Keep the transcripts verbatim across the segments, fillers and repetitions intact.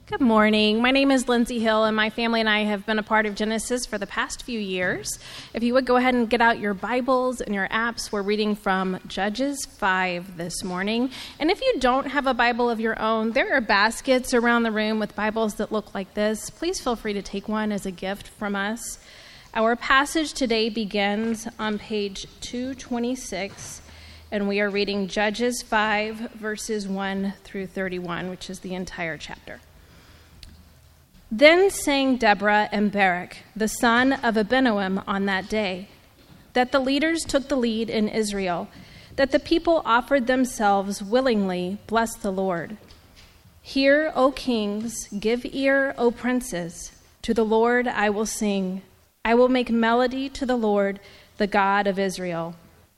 Good morning. My name is Lindsay Hill, and my family and I have been a part of Genesis for the past few years. If you would go ahead and get out your Bibles and your apps, we're reading from Judges five this morning. And if you don't have a Bible of your own, there are baskets around the room with Bibles that look like this. Please feel free to take one as a gift from us. Our passage today begins on page two twenty-six, and we are reading Judges five, verses one through thirty-one, which is the entire chapter. Then sang Deborah and Barak, the son of Abinoam, on that day, that the leaders took the lead in Israel, that the people offered themselves willingly, bless the Lord. Hear, O kings, give ear, O princes, to the Lord I will sing. I will make melody to the Lord, the God of Israel.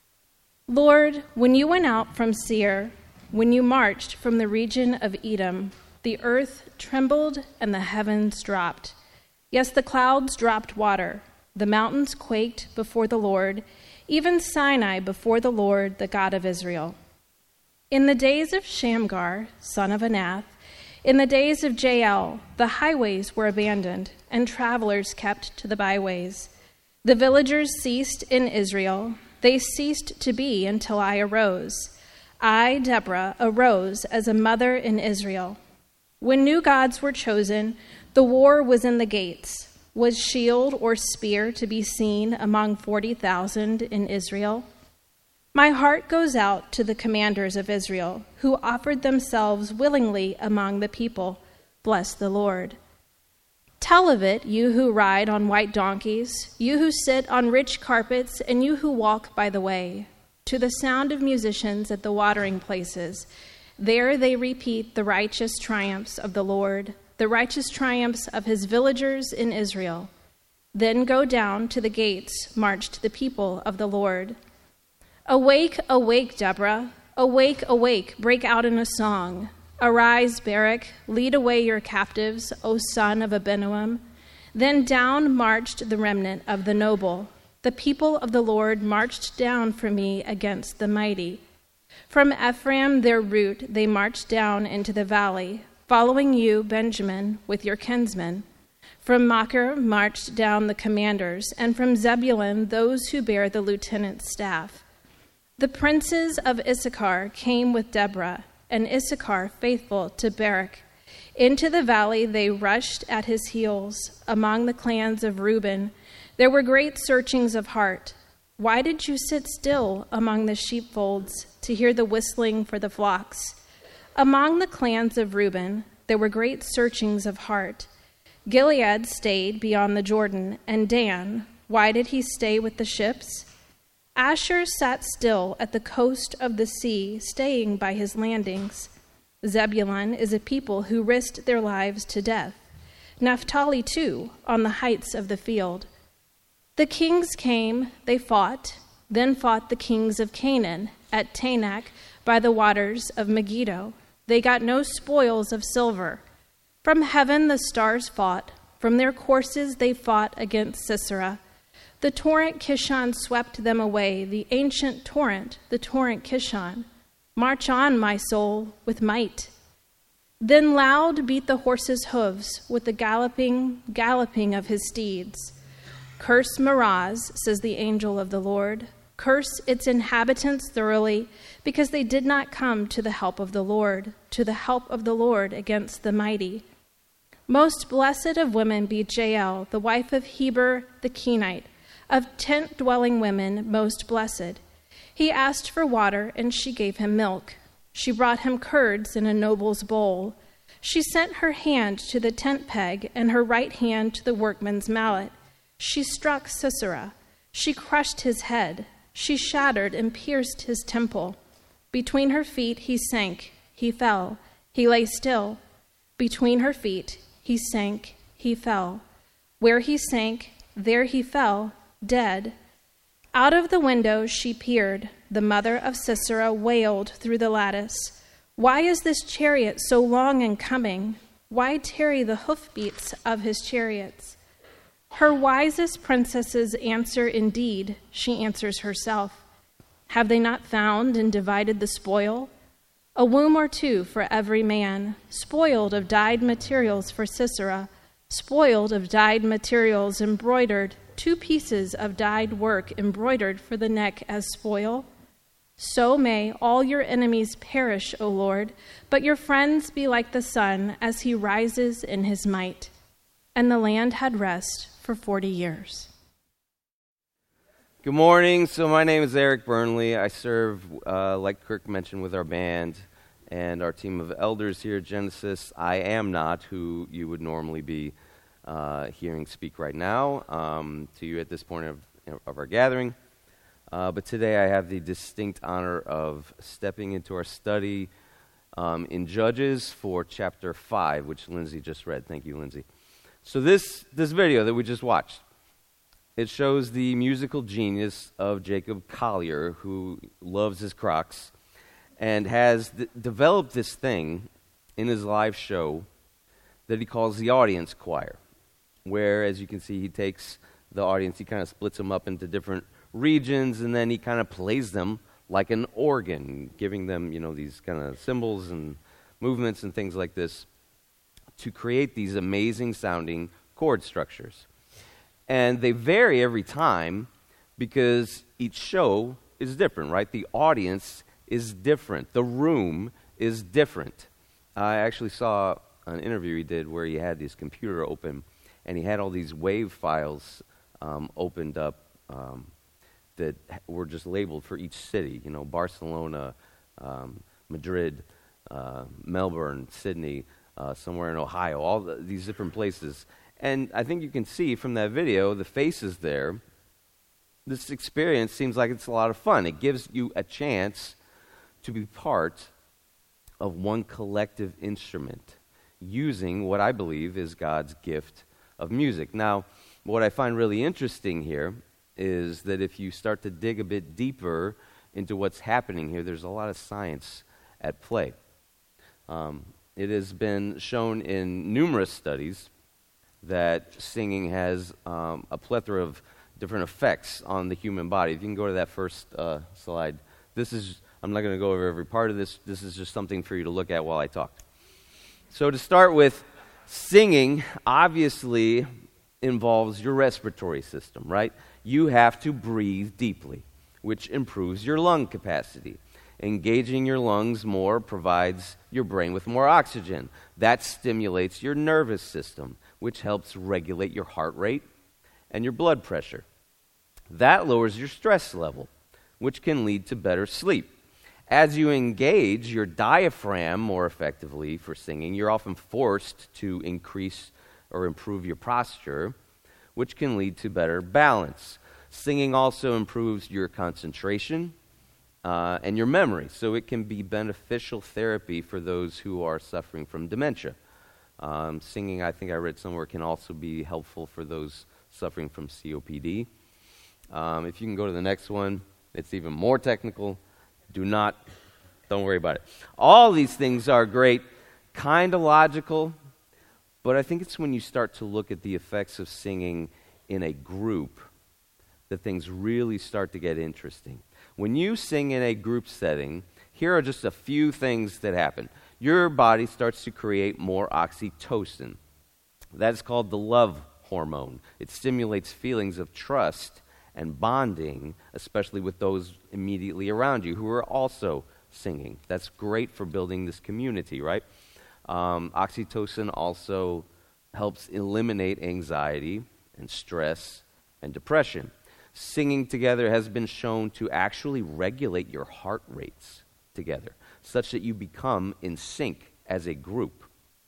Lord, when you went out from Seir, when you marched from the region of Edom, the earth trembled and the heavens dropped. Yes, the clouds dropped water. The mountains quaked before the Lord, even Sinai before the Lord, the God of Israel. In the days of Shamgar, son of Anath, in the days of Jael, the highways were abandoned, and travelers kept to the byways. The villagers ceased in Israel. They ceased to be until I arose. I, Deborah, arose as a mother in Israel. When new gods were chosen, the war was in the gates. Was shield or spear to be seen among forty thousand in Israel? My heart goes out to the commanders of Israel, who offered themselves willingly among the people. Bless the Lord. Tell of it, you who ride on white donkeys, you who sit on rich carpets, and you who walk by the way, to the sound of musicians at the watering places. There they repeat the righteous triumphs of the Lord, the righteous triumphs of his villagers in Israel. Then go down to the gates, marched the people of the Lord. Awake, awake, Deborah. Awake, awake, break out in a song. Arise, Barak, lead away your captives, O son of Abinoam. Then down marched the remnant of the noble. The people of the Lord marched down for me against the mighty. From Ephraim, their root, they marched down into the valley, following you, Benjamin, with your kinsmen. From Machir marched down the commanders, and from Zebulun those who bear the lieutenant's staff. The princes of Issachar came with Deborah, and Issachar faithful to Barak. Into the valley they rushed at his heels. Among the clans of Reuben, there were great searchings of heart. Why did you sit still among the sheepfolds to hear the whistling for the flocks? Among the clans of Reuben, there were great searchings of heart. Gilead stayed beyond the Jordan, and Dan, why did he stay with the ships? Asher sat still at the coast of the sea, staying by his landings. Zebulun is a people who risked their lives to death. Naphtali, too, on the heights of the field. The kings came, they fought, then fought the kings of Canaan at Taanach by the waters of Megiddo. They got no spoils of silver. From heaven the stars fought. From their courses they fought against Sisera. The torrent Kishon swept them away, the ancient torrent, the torrent Kishon. March on, my soul, with might. Then loud beat the horse's hooves with the galloping, galloping of his steeds. Curse Meroz, says the angel of the Lord. Curse its inhabitants thoroughly, because they did not come to the help of the Lord, to the help of the Lord against the mighty. Most blessed of women be Jael, the wife of Heber the Kenite, of tent-dwelling women most blessed. He asked for water, and she gave him milk. She brought him curds in a noble's bowl. She sent her hand to the tent peg and her right hand to the workman's mallet. She struck Sisera. She crushed his head. She shattered and pierced his temple. Between her feet he sank. He fell. He lay still. Between her feet he sank. He fell. Where he sank, there he fell, dead. Out of the window she peered. The mother of Sisera wailed through the lattice. Why is this chariot so long in coming? Why tarry the hoofbeats of his chariots? Her wisest princesses answer indeed, she answers herself. Have they not found and divided the spoil? a womb or two for every man, spoiled of dyed materials for Sisera, spoiled of dyed materials embroidered, two pieces of dyed work embroidered for the neck as spoil. So may all your enemies perish, O Lord, but your friends be like the sun as he rises in his might. And the land had rest for forty years. Good morning. So my name is Eric Burnley. I serve, uh, like Kirk mentioned, with our band and our team of elders here at Genesis. I am not who you would normally be uh, hearing speak right now um, to you at this point of, of our gathering. Uh, but today I have the distinct honor of stepping into our study um, in Judges for chapter five, which Lindsay just read. Thank you, Lindsay. So this this video that we just watched, it shows the musical genius of Jacob Collier, who loves his Crocs, and has th- developed this thing in his live show that he calls the audience choir, where, as you can see, he takes the audience, he kind of splits them up into different regions, and then he kind of plays them like an organ, giving them, you know, these kind of symbols and movements and things like this to create these amazing sounding chord structures. And they vary every time because each show is different, right? The audience is different. The room is different. I actually saw an interview he did where he had his computer open and he had all these wave files um, opened up um, that were just labeled for each city, you know, Barcelona, um, Madrid, uh, Melbourne, Sydney, uh, somewhere in Ohio, all the, these different places. And I think you can see from that video, the faces there, this experience seems like it's a lot of fun. It gives you a chance to be part of one collective instrument using what I believe is God's gift of music. Now, what I find really interesting here is that if you start to dig a bit deeper into what's happening here, there's a lot of science at play. Um, it has been shown in numerous studies that singing has um, a plethora of different effects on the human body. If you can go to that first uh, slide. This is, I'm not going to go over every part of this. This is just something for you to look at while I talk. So to start with, singing obviously involves your respiratory system, right? You have to breathe deeply, which improves your lung capacity. Engaging your lungs more provides your brain with more oxygen. That stimulates your nervous system, which helps regulate your heart rate and your blood pressure. That lowers your stress level, which can lead to better sleep. As you engage your diaphragm more effectively for singing, you're often forced to increase or improve your posture, which can lead to better balance. Singing also improves your concentration uh, and your memory, so it can be beneficial therapy for those who are suffering from dementia. Um, singing, I think I read somewhere, can also be helpful for those suffering from C O P D. Um, if you can go to the next one, it's even more technical. Do not, don't worry about it. All these things are great, kind of logical, but I think it's when you start to look at the effects of singing in a group that things really start to get interesting. When you sing in a group setting, here are just a few things that happen. Your body starts to create more oxytocin. That's called the love hormone. It stimulates feelings of trust and bonding, especially with those immediately around you who are also singing. That's great for building this community, right? Um, oxytocin also helps eliminate anxiety and stress and depression. Singing together has been shown to actually regulate your heart rates together, such that you become in sync as a group.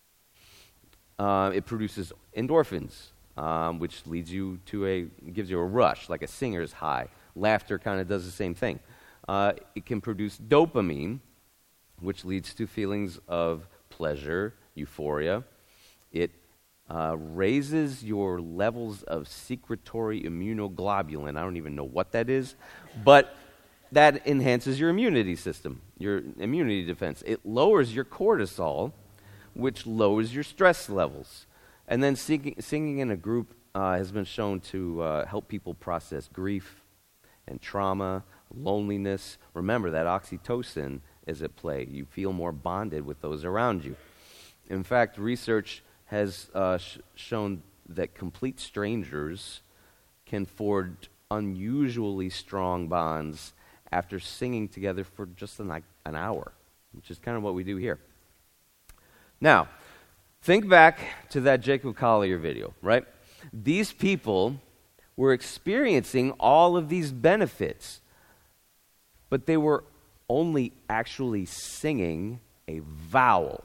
Uh, it produces endorphins, um, which leads you to a, gives you a rush, like a singer's high. Laughter kind of does the same thing. Uh, it can produce dopamine, which leads to feelings of pleasure, euphoria. It uh, raises your levels of secretory immunoglobulin. I don't even know what that is, but that enhances your immunity system, your immunity defense. It lowers your cortisol, which lowers your stress levels. And then singing, singing in a group uh, has been shown to uh, help people process grief and trauma, loneliness. Remember that oxytocin is at play. You feel more bonded with those around you. In fact, research has uh, sh- shown that complete strangers can forge unusually strong bonds after singing together for just an, an hour, which is kind of what we do here. Now, think back to that Jacob Collier video, right? These people were experiencing all of these benefits, but they were only actually singing a vowel.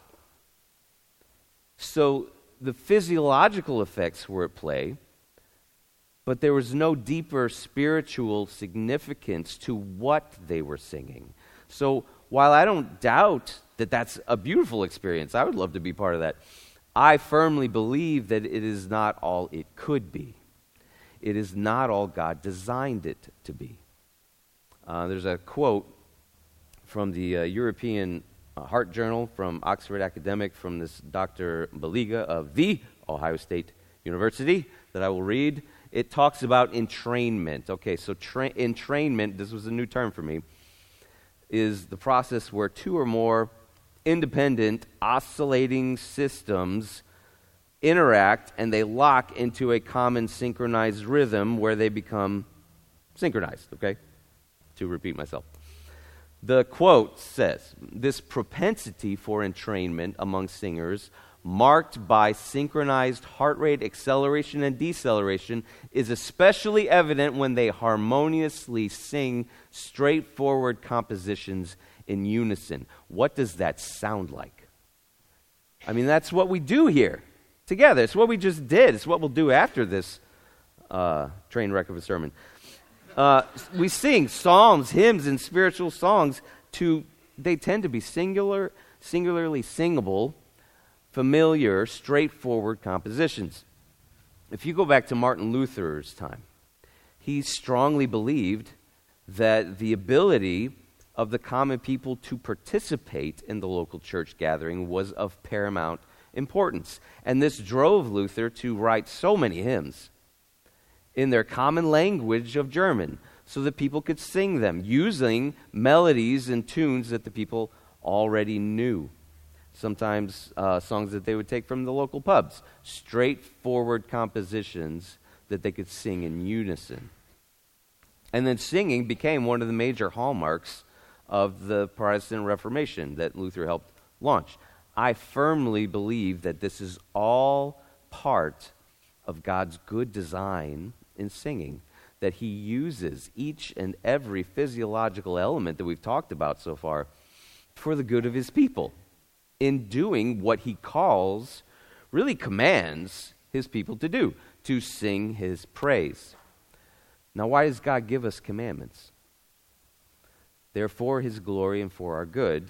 So the physiological effects were at play, but there was no deeper spiritual significance to what they were singing. So while I don't doubt that that's a beautiful experience, I would love to be part of that, I firmly believe that it is not all it could be. It is not all God designed it to be. Uh, there's a quote from the uh, European uh, Heart Journal from Oxford Academic from this Doctor Baliga of the Ohio State University that I will read. It talks about entrainment. Okay, so tra- entrainment, this was a new term for me, is the process where two or more independent oscillating systems interact and they lock into a common synchronized rhythm where they become synchronized, okay? To repeat myself. The quote says, "This propensity for entrainment among singers, marked by synchronized heart rate acceleration and deceleration, is especially evident when they harmoniously sing straightforward compositions in unison." What does that sound like? I mean, that's what we do here together. It's what we just did. It's what we'll do after this uh, train wreck of a sermon. Uh, we sing psalms, hymns, and spiritual songs to, they tend to be singular, singularly singable, familiar, straightforward compositions. If you go back to Martin Luther's time, he strongly believed that the ability of the common people to participate in the local church gathering was of paramount importance. And this drove Luther to write so many hymns in their common language of German so that people could sing them using melodies and tunes that the people already knew. Sometimes uh, songs that they would take from the local pubs. Straightforward compositions that they could sing in unison. And then singing became one of the major hallmarks of the Protestant Reformation that Luther helped launch. I firmly believe that this is all part of God's good design in singing, that he uses each and every physiological element that we've talked about so far for the good of his people in doing what he calls, really commands his people to do, to sing his praise. Now, why does God give us commandments? They're for his glory and for our good,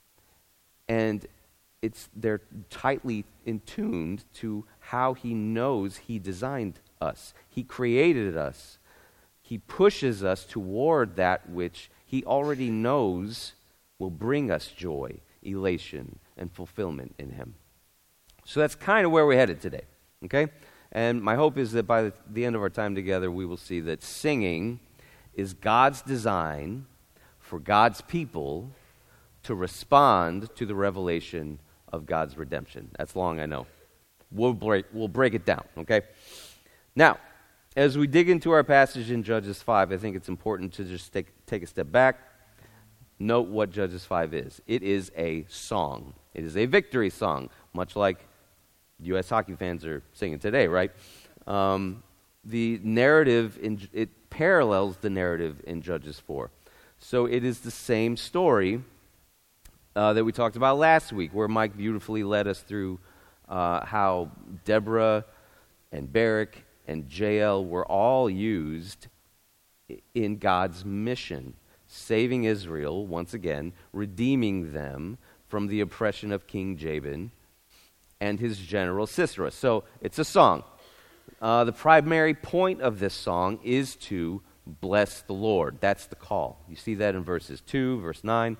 and it's they're tightly in tuned to how he knows he designed us. He created us. He pushes us toward that which he already knows will bring us joy, elation, and fulfillment in him. So that's kind of where we're headed today, okay? And my hope is that by the, the end of our time together, we will see that singing is God's design for God's people to respond to the revelation of God's redemption. That's long, I know. We'll break, we'll break it down, okay? Now, as we dig into our passage in Judges five, I think it's important to just take, take a step back. Note what Judges five is. It is a song. It is a victory song, much like U S hockey fans are singing today, right? Um, the narrative, in, it parallels the narrative in Judges four. So it is the same story uh, that we talked about last week, where Mike beautifully led us through uh, how Deborah and Barak and Jael were all used in God's mission, saving Israel, once again, redeeming them from the oppression of King Jabin and his general Sisera. So it's a song. Uh, the primary point of this song is to bless the Lord. That's the call. You see that in verses two, verse nine.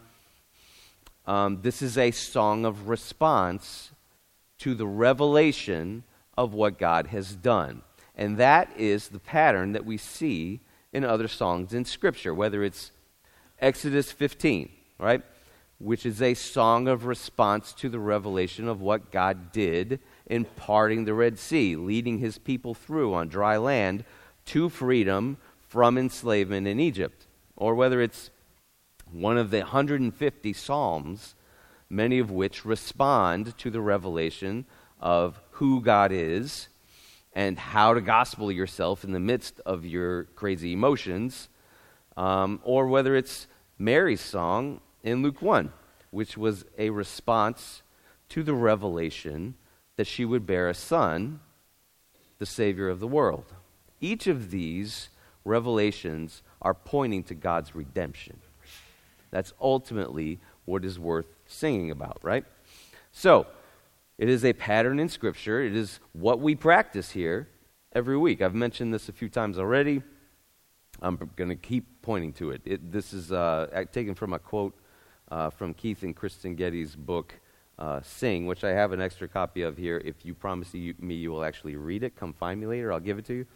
Um, this is a song of response to the revelation of what God has done. And that is the pattern that we see in other songs in Scripture, whether it's Exodus fifteen, right? which is a song of response to the revelation of what God did in parting the Red Sea, leading his people through on dry land to freedom from enslavement in Egypt. Or whether it's one of the one hundred fifty Psalms, many of which respond to the revelation of who God is and how to gospel yourself in the midst of your crazy emotions. Um, or whether it's Mary's song in Luke one, which was a response to the revelation that she would bear a son, the Savior of the world. Each of these revelations are pointing to God's redemption. That's ultimately what is worth singing about, right? So, it is a pattern in Scripture. It is what we practice here every week. I've mentioned this a few times already. I'm going to keep pointing to it. it this is uh, taken from a quote uh, from Keith and Kristen Getty's book, uh, Sing, which I have an extra copy of here. If you promise you, me you will actually read it, come find me later. I'll give it to you.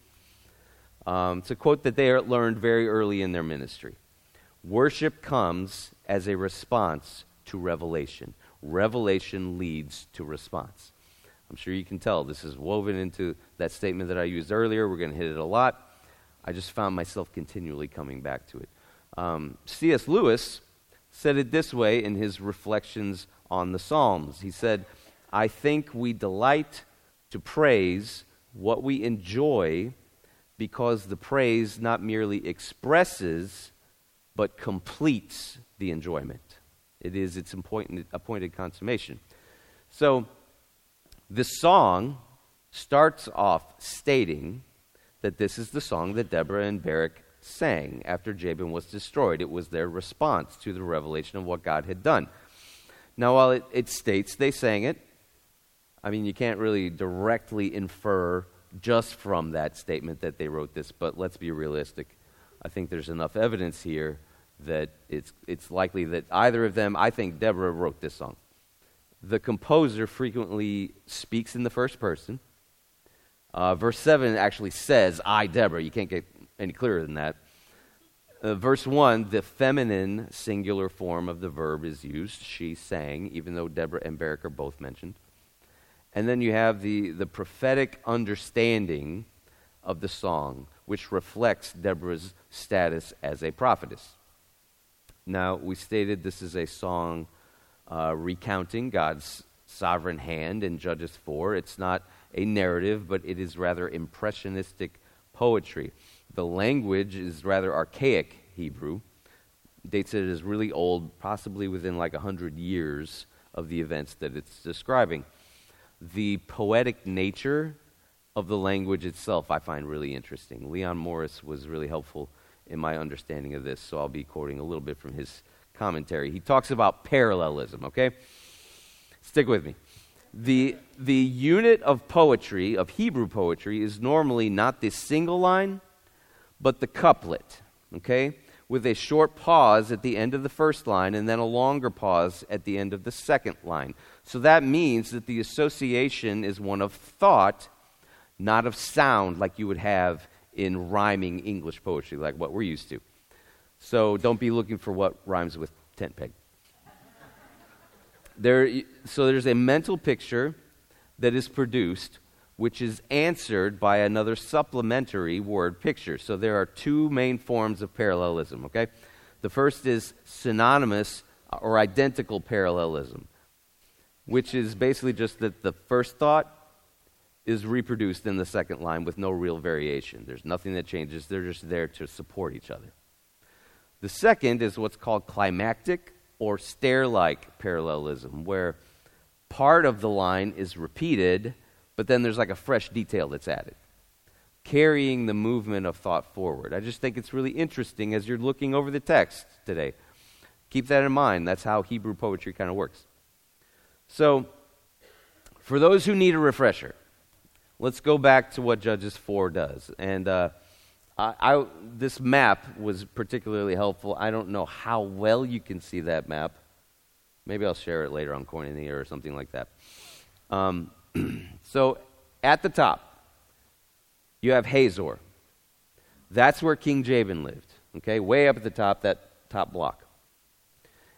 Um, it's a quote that they learned very early in their ministry. Worship comes as a response to revelation. Revelation leads to response. I'm sure you can tell this is woven into that statement that I used earlier. We're going to hit it a lot. I just found myself continually coming back to it. Um, C S Lewis said it this way in his reflections on the Psalms. He said, I think we delight to praise what we enjoy because the praise not merely expresses but completes the enjoyment. It is its appointed, appointed consummation. So this song starts off stating that this is the song that Deborah and Barak sang after Jabin was destroyed. It was their response to the revelation of what God had done. Now, while it, it states they sang it, I mean, you can't really directly infer just from that statement that they wrote this, but let's be realistic. I think there's enough evidence here that it's it's likely that either of them, I think Deborah wrote this song. The composer frequently speaks in the first person. Uh, verse seven actually says, I, Deborah. You can't get any clearer than that. Uh, verse one, the feminine singular form of the verb is used. She sang, even though Deborah and Barak are both mentioned. And then you have the, the prophetic understanding of the song, which reflects Deborah's status as a prophetess. Now, we stated this is a song uh, recounting God's sovereign hand in Judges four. It's not a narrative, but it is rather impressionistic poetry. The language is rather archaic Hebrew. Dates it as really old, possibly within like one hundred years of the events that it's describing. The poetic nature of the language itself I find really interesting. Leon Morris was really helpful in my understanding of this, so I'll be quoting a little bit from his commentary. He talks about parallelism, okay? Stick with me. The, the unit of poetry, of Hebrew poetry, is normally not the single line, but the couplet, okay? With a short pause at the end of the first line and then a longer pause at the end of the second line. So that means that the association is one of thought, not of sound like you would have in rhyming English poetry, like what we're used to. So don't be looking for what rhymes with tent peg. There, so there's a mental picture that is produced, which is answered by another supplementary word picture. So there are two main forms of parallelism, okay? The first is synonymous or identical parallelism, which is basically just that the first thought is reproduced in the second line with no real variation. There's nothing that changes. They're just there to support each other. The second is what's called climactic or stair-like parallelism, where part of the line is repeated, but then there's like a fresh detail that's added, carrying the movement of thought forward. I just think it's really interesting as you're looking over the text today. Keep that in mind. That's how Hebrew poetry kind of works. So, for those who need a refresher, let's go back to what Judges four does. And uh, I, I, this map was particularly helpful. I don't know how well you can see that map. Maybe I'll share it later on Koinonia or something like that. Um, so at the top, you have Hazor. That's where King Jabin lived. Okay, way up at the top, that top block.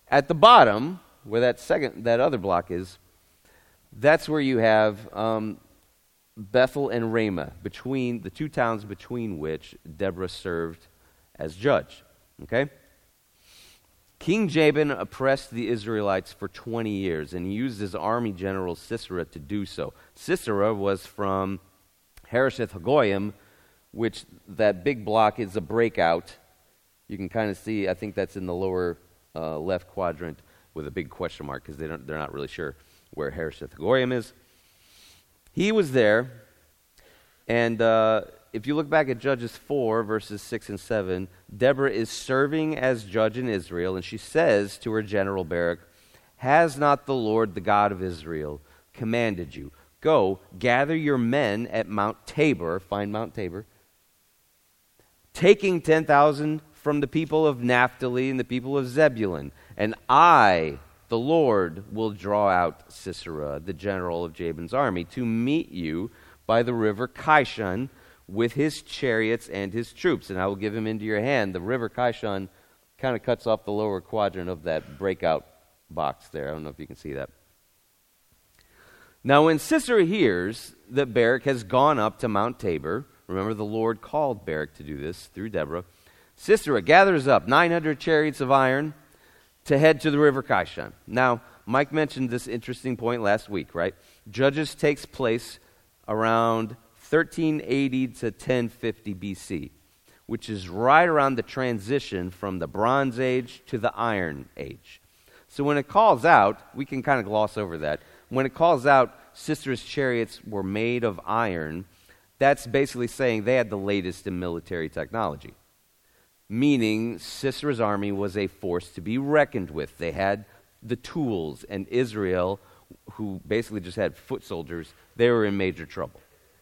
at the bottom, where that second, that other block is, that's where you have um, Bethel and Ramah, between the two towns between which Deborah served as judge. Okay? King Jabin oppressed the Israelites for twenty years, and he used his army general Sisera to do so. Sisera was from Harosheth Hagoyim, which that big block is a breakout. You can kind of see, I think that's in the lower uh, left quadrant with a big question mark because they don't, they're not really sure where Harosheth Hagoyim is. He was there, and uh, if you look back at Judges four, verses six and seven, Deborah is serving as judge in Israel, and she says to her general Barak, "Has not the Lord, the God of Israel, commanded you, go, gather your men at Mount Tabor," find Mount Tabor, "taking ten thousand from the people of Naphtali and the people of Zebulun, and I, the Lord, will draw out Sisera, the general of Jabin's army, to meet you by the river Kishon with his chariots and his troops, and I will give him into your hand." The river Kishon kind of cuts off the lower quadrant of that breakout box there. I don't know if you can see that. Now, when Sisera hears that Barak has gone up to Mount Tabor, remember the Lord called Barak to do this through Deborah, Sisera gathers up nine hundred chariots of iron to head to the river Kishon. Now, Mike mentioned this interesting point last week, right? Judges takes place around thirteen eighty to ten fifty B C, which is right around the transition from the Bronze Age to the Iron Age. So when it calls out, we can kind of gloss over that. When it calls out Sisera's chariots were made of iron, that's basically saying they had the latest in military technology, meaning Sisera's army was a force to be reckoned with. They had the tools, and Israel, who basically just had foot soldiers, they were in major trouble.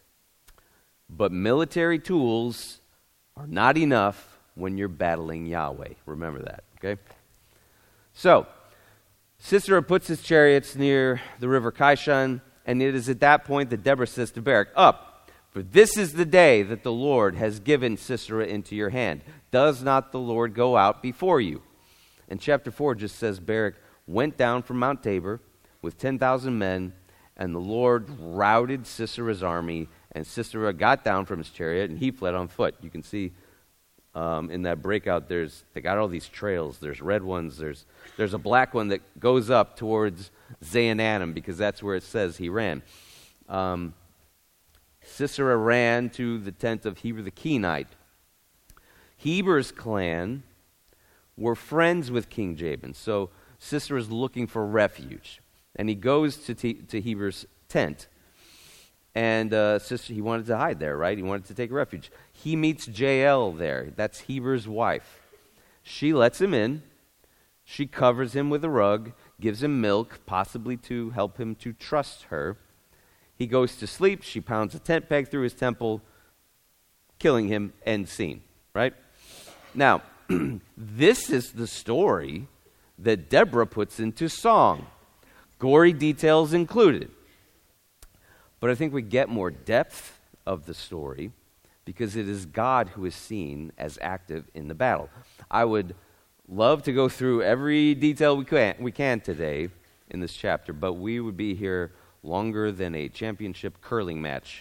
But military tools are not enough when you're battling Yahweh. Remember that, okay? So, Sisera puts his chariots near the river Kishon, and it is at that point that Deborah says to Barak, "Up, for this is the day that the Lord has given Sisera into your hand. Does not the Lord go out before you?" And chapter four just says Barak went down from Mount Tabor with ten thousand men, and the Lord routed Sisera's army, and Sisera got down from his chariot, and he fled on foot. You can see um, in that breakout, there's they got all these trails. There's red ones. There's there's a black one that goes up towards Zaanannim, because that's where it says he ran. Um, Sisera ran to the tent of Heber the Kenite. Heber's clan were friends with King Jabin, so Sisera's looking for refuge, and he goes to T- to Heber's tent. And uh, sister, he wanted to hide there, right? He wanted to take refuge. He meets Jael there. That's Heber's wife. She lets him in. She covers him with a rug, gives him milk, possibly to help him to trust her. He goes to sleep. She pounds a tent peg through his temple, killing him. End scene, right? Now, this is the story that Deborah puts into song. Gory details included. But I think we get more depth of the story because it is God who is seen as active in the battle. I would love to go through every detail we can, we can today in this chapter, but we would be here longer than a championship curling match.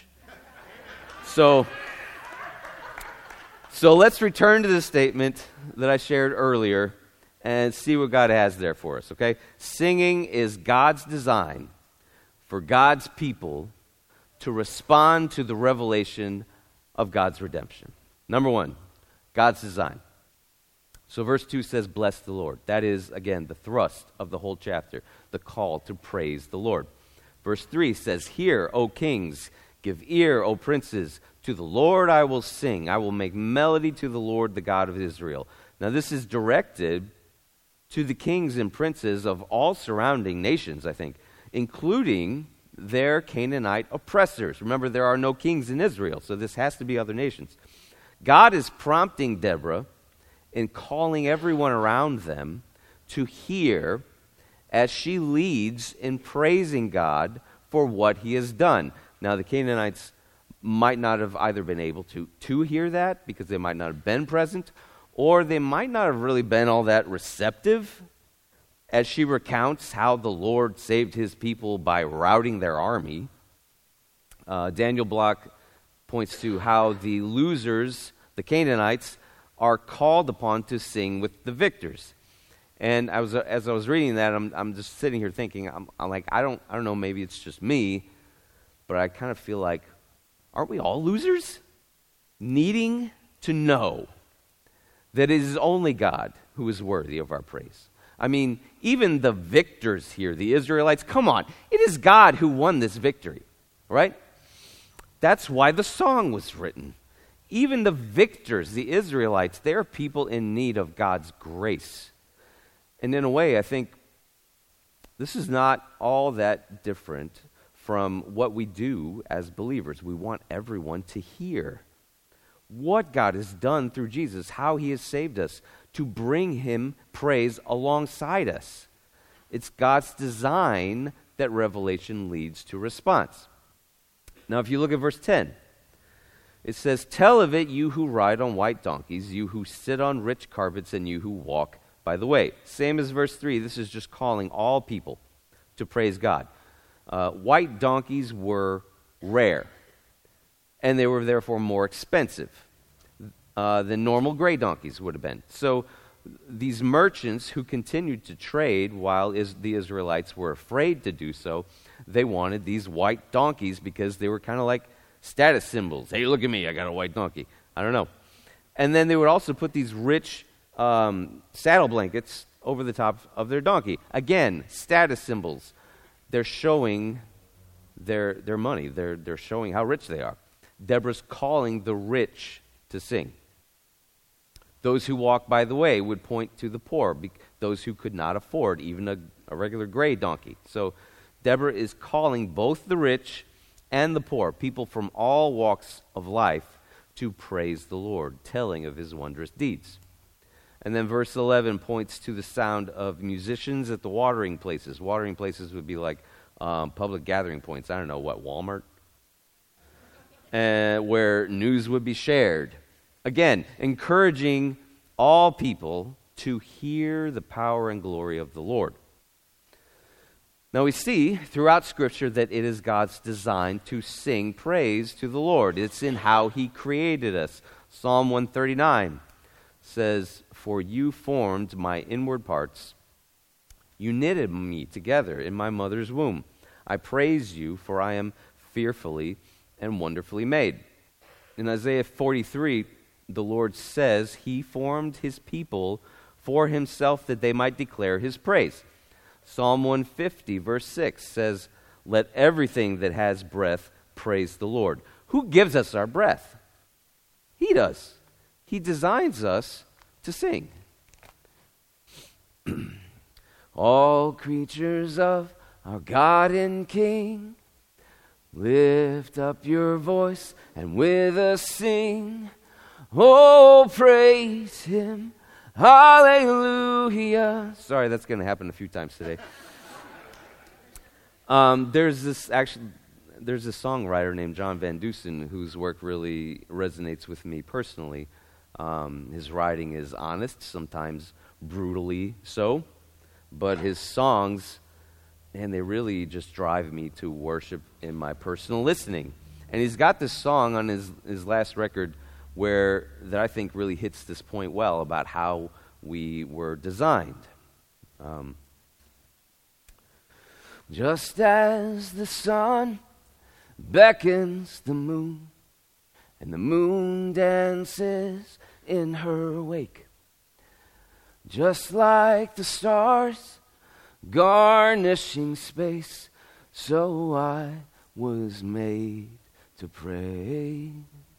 So, so let's return to the statement that I shared earlier and see what God has there for us, okay? Singing is God's design for God's people to respond to the revelation of God's redemption. Number one, God's design. So verse two says, "Bless the Lord." That is, again, the thrust of the whole chapter, the call to praise the Lord. Verse three says, "Hear, O kings, give ear, O princes, to the Lord I will sing. I will make melody to the Lord, the God of Israel." Now this is directed to the kings and princes of all surrounding nations, I think, including their Canaanite oppressors. Remember, there are no kings in Israel, so this has to be other nations. God is prompting Deborah in calling everyone around them to hear as she leads in praising God for what he has done. Now, the Canaanites might not have either been able to, to hear that because they might not have been present, or they might not have really been all that receptive as she recounts how the Lord saved his people by routing their army. Uh, Daniel Block points to how the losers, the Canaanites, are called upon to sing with the victors. And I was, uh, as I was reading that, I'm, I'm just sitting here thinking, I'm, I'm like, I don't, I don't know, maybe it's just me, but I kind of feel like, aren't we all losers? Needing to know that it is only God who is worthy of our praise. I mean, even the victors here, the Israelites, come on, it is God who won this victory, right? That's why the song was written. Even the victors, the Israelites, they are people in need of God's grace. And in a way, I think this is not all that different from what we do as believers. We want everyone to hear what God has done through Jesus, how he has saved us, to bring him praise alongside us. It's God's design that revelation leads to response. Now, if you look at verse ten, it says, "Tell of it, you who ride on white donkeys, you who sit on rich carpets, and you who walk by the way." Same as verse three, this is just calling all people to praise God. Uh, white donkeys were rare, and they were therefore more expensive uh, than normal gray donkeys would have been. So these merchants who continued to trade while is, the Israelites were afraid to do so, they wanted these white donkeys because they were kind of like status symbols. Hey, look at me, I got a white donkey. I don't know. And then they would also put these rich um, saddle blankets over the top of their donkey. Again, status symbols. They're showing their their money. They're they're showing how rich they are. Deborah's calling the rich to sing. Those who walk by the way would point to the poor, be, those who could not afford even a, a regular gray donkey. So Deborah is calling both the rich and the poor, people from all walks of life, to praise the Lord, telling of his wondrous deeds. And then verse eleven points to the sound of musicians at the watering places. Watering places would be like um, public gathering points. I don't know, what, Walmart? Uh, where news would be shared. Again, encouraging all people to hear the power and glory of the Lord. Now we see throughout Scripture that it is God's design to sing praise to the Lord. It's in how he created us. Psalm one thirty-nine says, "For you formed my inward parts. You knitted me together in my mother's womb. I praise you, for I am fearfully and wonderfully made." In Isaiah forty-three, the Lord says he formed his people for himself that they might declare his praise. Psalm one fifty, verse six says, "Let everything that has breath praise the Lord." Who gives us our breath? He does. He designs us to sing. "All creatures of our God and King, lift up your voice and with us sing. Oh, praise him. Hallelujah." Sorry, that's going to happen a few times today. um, there's this actually, there's a songwriter named John Van Dusen whose work really resonates with me personally. Um, his writing is honest, sometimes brutally so, but his songs, and they really just drive me to worship in my personal listening. And he's got this song on his, his last record where that I think really hits this point well about how we were designed. Um, Just as the sun beckons the moon, and the moon dances in her wake, just like the stars garnishing space, so I was made to praise.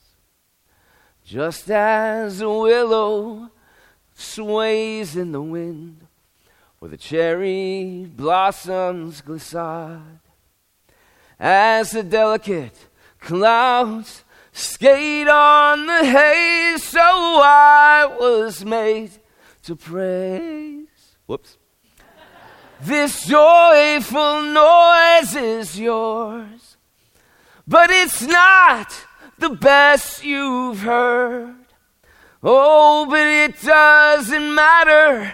Just as a willow sways in the wind, or the cherry blossoms glissade, as the delicate clouds skate on the haze, so I was made to praise. Whoops. This joyful noise is yours, but it's not the best you've heard. Oh, but it doesn't matter.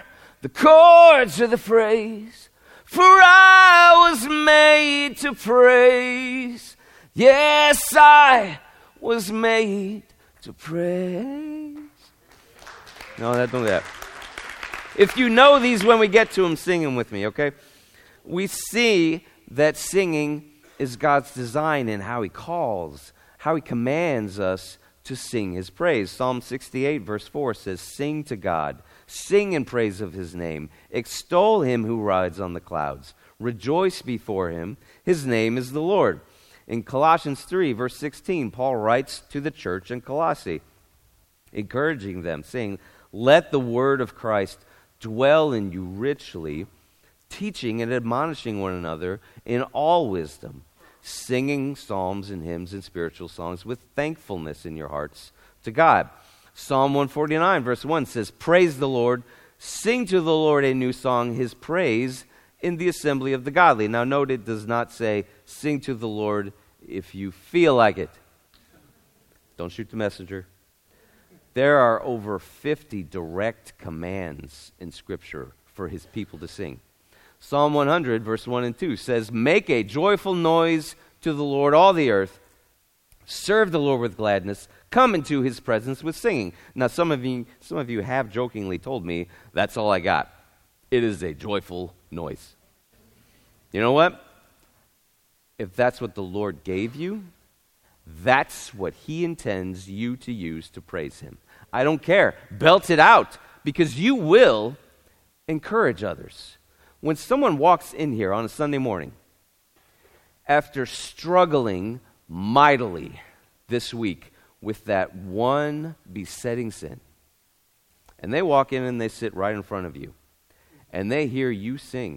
the chords of the phrase, for I was made to praise. Yes, I was made to praise. No, that don't do that. If you know these when we get to them, sing them with me, okay? We see that singing is God's design in how he calls, how he commands us to sing his praise. Psalm sixty-eight verse four says, sing to God, sing in praise of his name, extol him who rides on the clouds, rejoice before him, his name is the Lord. In Colossians three verse sixteen, Paul writes to the church in Colossae, encouraging them, saying, let the word of Christ dwell in you richly, teaching and admonishing one another in all wisdom, singing psalms and hymns and spiritual songs with thankfulness in your hearts to God. Psalm one forty-nine verse one says, praise the Lord, sing to the Lord a new song, his praise in the assembly of the godly. Now note, it does not say, sing to the Lord if you feel like it. Don't shoot the messenger. There are over fifty direct commands in Scripture for his people to sing. Psalm one hundred, verse one and two says, make a joyful noise to the Lord, all the earth. Serve the Lord with gladness. Come into his presence with singing. Now, some of you, some of you have jokingly told me, that's all I got. It is a joyful noise. You know what? If that's what the Lord gave you, that's what he intends you to use to praise him. I don't care. Belt it out, because you will encourage others. When someone walks in here on a Sunday morning, after struggling mightily this week with that one besetting sin, and they walk in and they sit right in front of you, and they hear you sing,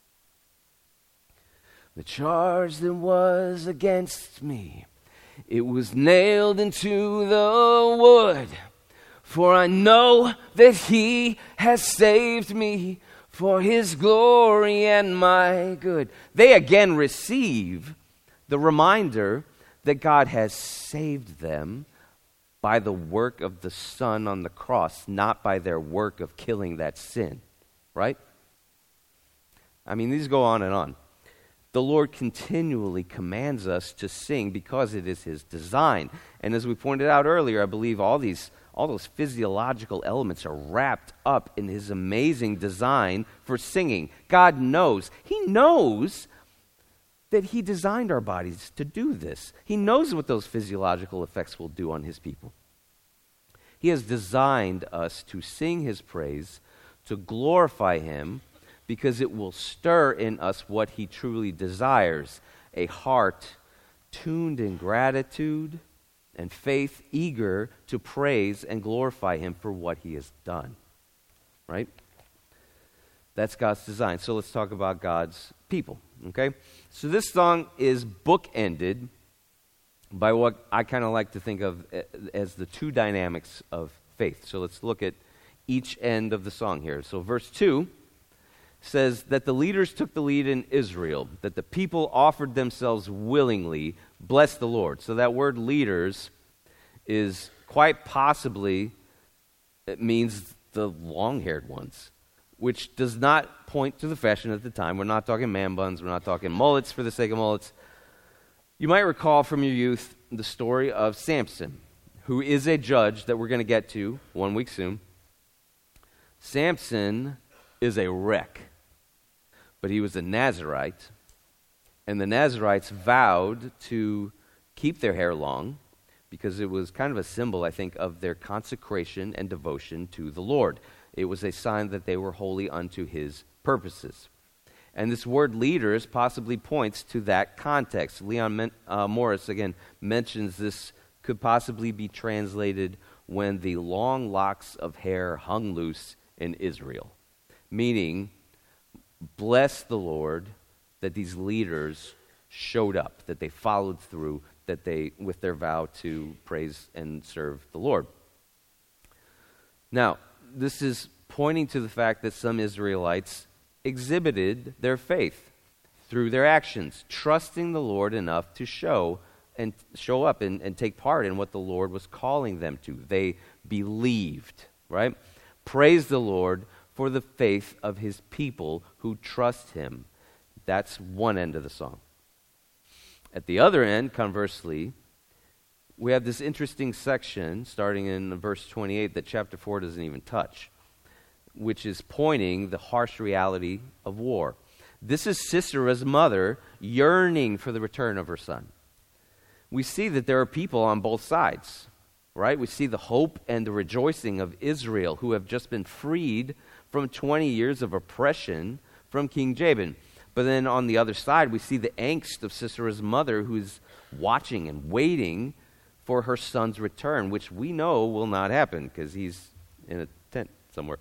the charge that was against me, it was nailed into the wood, for I know that he has saved me for his glory and my good. They again receive the reminder that God has saved them by the work of the Son on the cross, not by their work of killing that sin. Right? I mean, these go on and on. The Lord continually commands us to sing because it is his design. And as we pointed out earlier, I believe all these all those physiological elements are wrapped up in his amazing design for singing. God knows. He knows that he designed our bodies to do this. He knows what those physiological effects will do on his people. He has designed us to sing his praise, to glorify him, because it will stir in us what he truly desires, a heart tuned in gratitude and faith, eager to praise and glorify him for what he has done. Right? That's God's design. So let's talk about God's people. Okay? So this song is bookended by what I kind of like to think of as the two dynamics of faith. So let's look at each end of the song here. So verse two says that the leaders took the lead in Israel, that the people offered themselves willingly, bless the Lord. So that word leaders is quite possibly, it means the long-haired ones, which does not point to the fashion at the time. We're not talking man buns. We're not talking mullets for the sake of mullets. You might recall from your youth the story of Samson, who is a judge that we're going to get to one week soon. Samson is a wreck, but he was a Nazirite, and the Nazirites vowed to keep their hair long because it was kind of a symbol, I think, of their consecration and devotion to the Lord. It was a sign that they were holy unto his purposes. And this word leaders possibly points to that context. Leon Men- uh, Morris, again, mentions this could possibly be translated when the long locks of hair hung loose in Israel, meaning, bless the Lord that these leaders showed up, that they followed through, that they, with their vow to praise and serve the Lord. Now, this is pointing to the fact that some Israelites exhibited their faith through their actions, trusting the Lord enough to show and show up and, and take part in what the Lord was calling them to. They believed, right? Praise the Lord for the faith of his people who trust him. That's one end of the song. At the other end, conversely, we have this interesting section starting in verse twenty-eight that chapter four doesn't even touch, which is pointing the harsh reality of war. This is Sisera's mother yearning for the return of her son. We see that there are people on both sides, right? We see the hope and the rejoicing of Israel, who have just been freed from twenty years of oppression from King Jabin. But then on the other side, we see the angst of Sisera's mother, who's watching and waiting for her son's return, which we know will not happen because he's in a tent somewhere.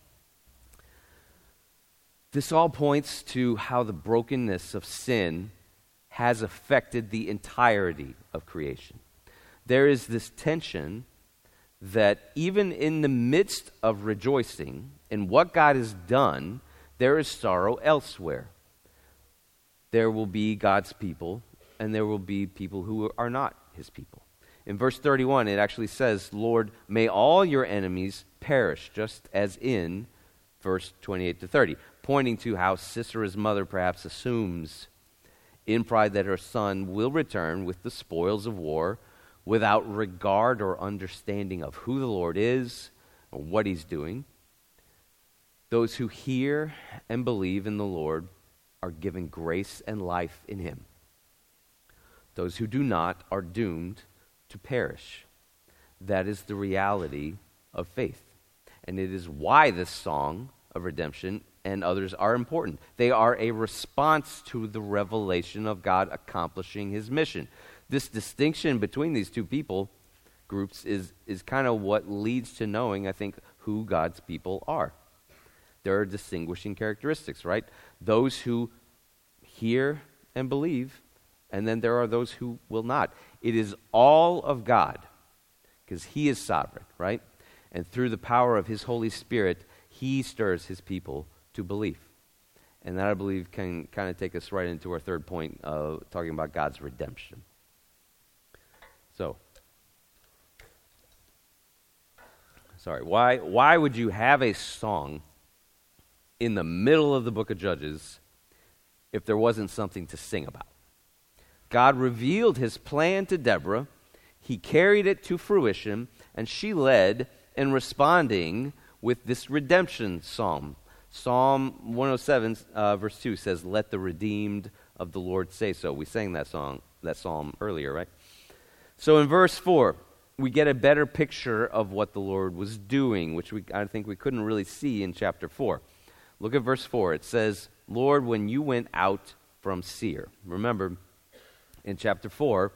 This all points to how the brokenness of sin has affected the entirety of creation. There is this tension that even in the midst of rejoicing in what God has done, there is sorrow elsewhere. There will be God's people, and there will be people who are not his people. In verse thirty-one, it actually says, Lord, may all your enemies perish, just as in verse twenty-eight to thirty, pointing to how Sisera's mother perhaps assumes in pride that her son will return with the spoils of war without regard or understanding of who the Lord is or what he's doing. Those who hear and believe in the Lord are given grace and life in him. Those who do not are doomed to perish. That is the reality of faith. And it is why this song of redemption and others are important. They are a response to the revelation of God accomplishing his mission. This distinction between these two people groups is, is kind of what leads to knowing, I think, who God's people are. There are distinguishing characteristics, right? Those who hear and believe, and then there are those who will not. It is all of God, because he is sovereign, right? And through the power of his Holy Spirit, he stirs his people to belief. And that, I believe, can kind of take us right into our third point, uh, talking about God's redemption. So, sorry, why why would you have a song in the middle of the book of Judges if there wasn't something to sing about? God revealed his plan to Deborah. He carried it to fruition, and she led in responding with this redemption psalm. Psalm one oh seven, uh, verse two says, "Let the redeemed of the Lord say so." We sang that song, that psalm earlier, right? So in verse four, we get a better picture of what the Lord was doing, which we I think we couldn't really see in chapter four. Look at verse four. It says, "Lord, when you went out from Seir." Remember, in chapter four,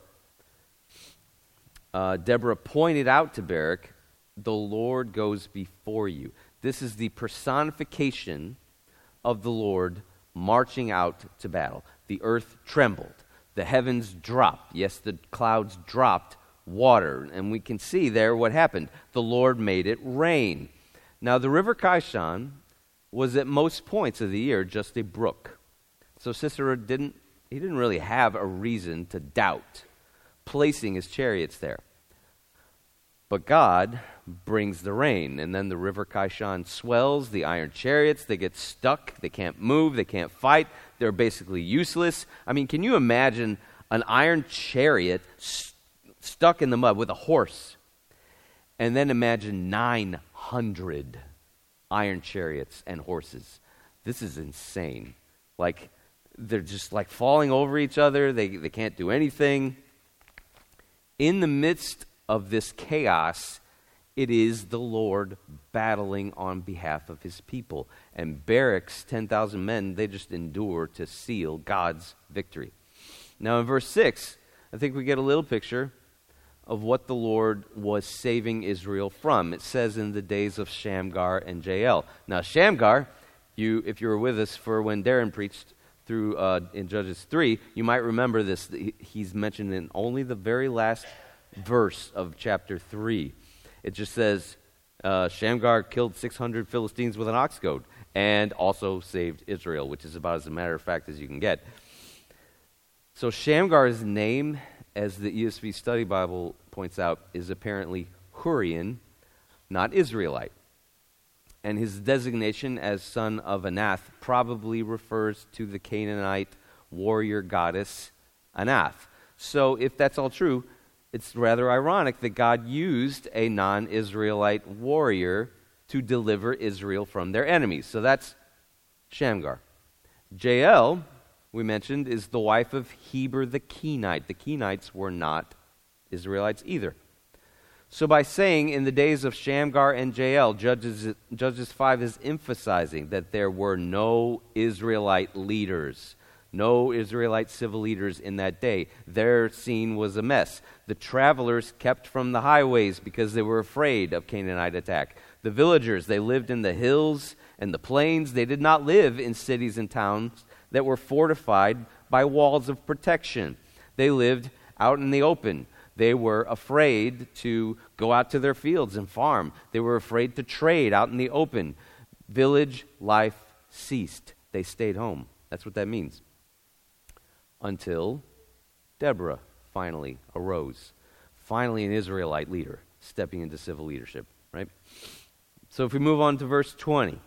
uh, Deborah pointed out to Barak, "The Lord goes before you." This is the personification of the Lord marching out to battle. The earth trembled. The heavens dropped. Yes, the clouds dropped water. And we can see there what happened. The Lord made it rain. Now, the river Kishon was at most points of the year just a brook. So Sisera didn't, he didn't really have a reason to doubt placing his chariots there. But God brings the rain, and then the river Kishon swells, the iron chariots, they get stuck, they can't move, they can't fight, they're basically useless. I mean, can you imagine an iron chariot st- stuck in the mud with a horse? And then imagine nine hundred iron chariots and horses. This is insane. Like, they're just like falling over each other, they, they can't do anything. In the midst of this chaos, it is the Lord battling on behalf of his people. And Barak's ten thousand men, they just endure to seal God's victory. Now in verse six, I think we get a little picture of what the Lord was saving Israel from. It says in the days of Shamgar and Jael. Now Shamgar, you, if you were with us for when Darren preached through uh, in Judges three, you might remember this. He's mentioned in only the very last verse of chapter three. It just says, uh, Shamgar killed six hundred Philistines with an ox goad and also saved Israel, which is about as a matter of fact as you can get. So Shamgar's name, as the E S V Study Bible points out, is apparently Hurrian, not Israelite. and his designation as son of Anath probably refers to the Canaanite warrior goddess Anath. So if that's all true, it's rather ironic that God used a non-Israelite warrior to deliver Israel from their enemies. So that's Shamgar. Jael, we mentioned, is the wife of Heber the Kenite. The Kenites were not Israelites either. So by saying in the days of Shamgar and Jael, Judges, Judges five is emphasizing that there were no Israelite leaders, no Israelite civil leaders in that day. Their scene was a mess. The travelers kept from the highways because they were afraid of Canaanite attack. The villagers, they lived in the hills and the plains. They did not live in cities and towns that were fortified by walls of protection. They lived out in the open. They were afraid to go out to their fields and farm. They were afraid to trade out in the open. Village life ceased. They stayed home. That's what that means. Until Deborah finally arose. Finally an Israelite leader stepping into civil leadership, right? So if we move on to verse twenty,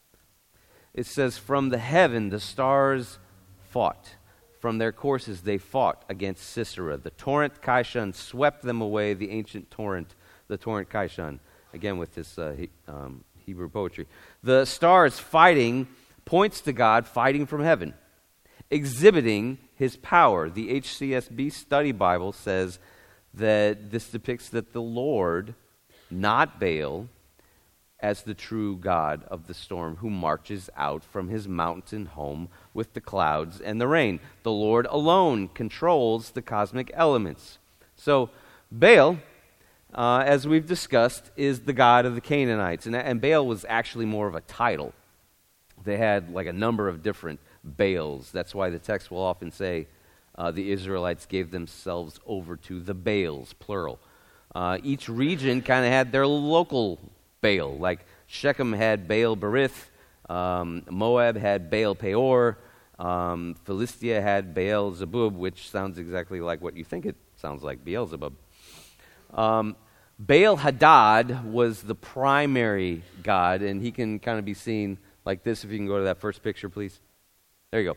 it says, "From the heaven the stars fought. From their courses they fought against Sisera. The torrent Kishon swept them away, the ancient torrent, the torrent Kishon." Again with this uh, he, um, Hebrew poetry. The stars fighting points to God fighting from heaven, exhibiting his power. The H C S B Study Bible says that this depicts that the Lord, not Baal, as the true God of the storm who marches out from his mountain home with the clouds and the rain. The Lord alone controls the cosmic elements. So Baal, uh, as we've discussed, is the god of the Canaanites. And, and Baal was actually more of a title. They had like a number of different Baals. That's why the text will often say uh, the Israelites gave themselves over to the Baals, plural. Uh, each region kind of had their local Baal. Like Shechem had Baal Berith, um, Moab had Baal Peor, um, Philistia had Baal Zebub, which sounds exactly like what you think it sounds like, Beelzebub. Um, Baal Hadad was the primary god, and he can kind of be seen like this. If you can go to that first picture, please. There you go.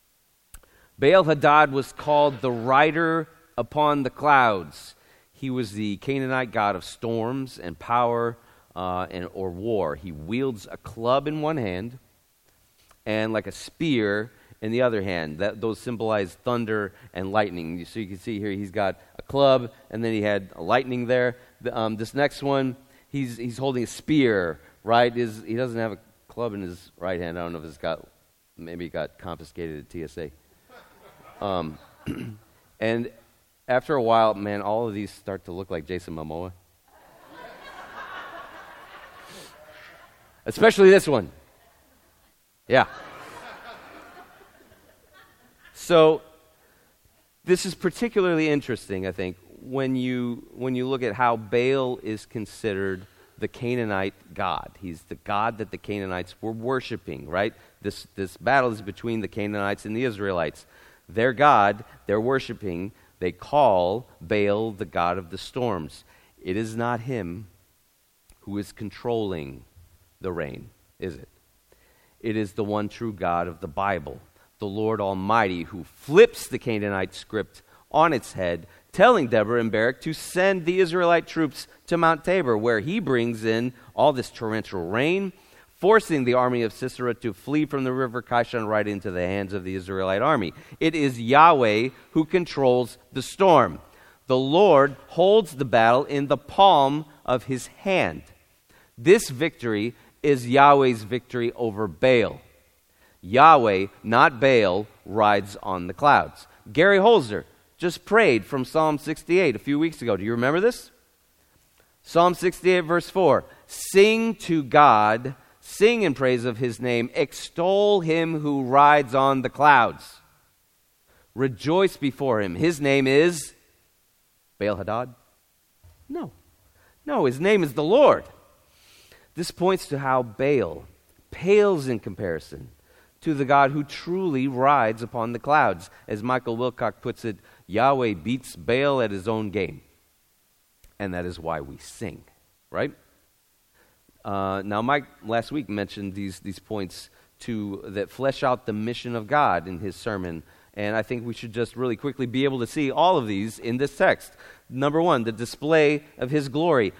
Baal Hadad was called the rider upon the clouds. He was the Canaanite god of storms and power, Uh, and or war. He wields a club in one hand and like a spear in the other hand. That those symbolize thunder and lightning. So you can see here he's got a club and then he had a lightning there. The, um, this next one, he's he's holding a spear. Right? Is he doesn't have a club in his right hand. I don't know if it's got maybe it got confiscated at T S A. Um, and after a while, man, all of these start to look like Jason Momoa. Especially this one. Yeah. So this is particularly interesting, I think, when you when you look at how Baal is considered the Canaanite god. He's the god that the Canaanites were worshiping, right? This this battle is between the Canaanites and the Israelites. Their god, they're worshiping, they call Baal the god of the storms. It is not him who is controlling the rain, is it? It is the one true God of the Bible, the Lord Almighty, who flips the Canaanite script on its head, telling Deborah and Barak to send the Israelite troops to Mount Tabor, where he brings in all this torrential rain, forcing the army of Sisera to flee from the river Kishon right into the hands of the Israelite army. It is Yahweh who controls the storm. The Lord holds the battle in the palm of his hand. This victory is Yahweh's victory over Baal. Yahweh, not Baal, rides on the clouds. Gary Holzer just prayed from Psalm sixty-eight a few weeks ago. Do you remember this? Psalm sixty-eight, verse four. Sing to God, sing in praise of his name, extol him who rides on the clouds. Rejoice before him. His name is Baal Hadad? No. No, his name is the Lord. This points to how Baal pales in comparison to the God who truly rides upon the clouds. As Michael Wilcock puts it, Yahweh beats Baal at his own game. And that is why we sing, right? Uh, now, Mike last week mentioned these, these points to that flesh out the mission of God in his sermon, and I think we should just really quickly be able to see all of these in this text. Number one, the display of his glory.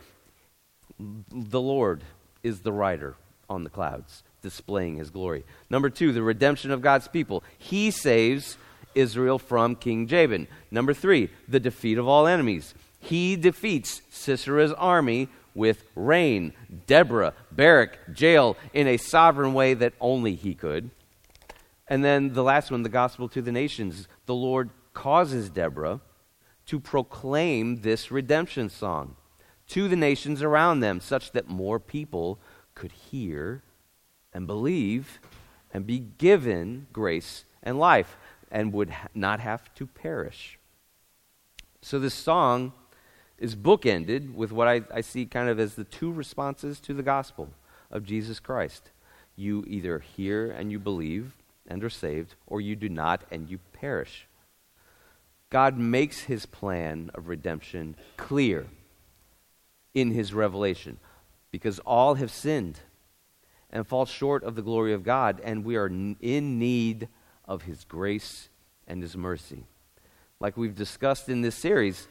The Lord is the rider on the clouds, displaying his glory. Number two, the redemption of God's people. He saves Israel from King Jabin. Number three, the defeat of all enemies. He defeats Sisera's army with rain, Deborah, Barak, Jael, in a sovereign way that only he could. And then the last one, the gospel to the nations. The Lord causes Deborah to proclaim this redemption song to the nations around them, such that more people could hear and believe and be given grace and life and would ha- not have to perish. So this song is bookended with what I, I see kind of as the two responses to the gospel of Jesus Christ. You either hear and you believe and are saved, or you do not and you perish. God makes his plan of redemption clear in his revelation, because all have sinned and fall short of the glory of God, and we are in need of his grace and his mercy. Like we've discussed in this series,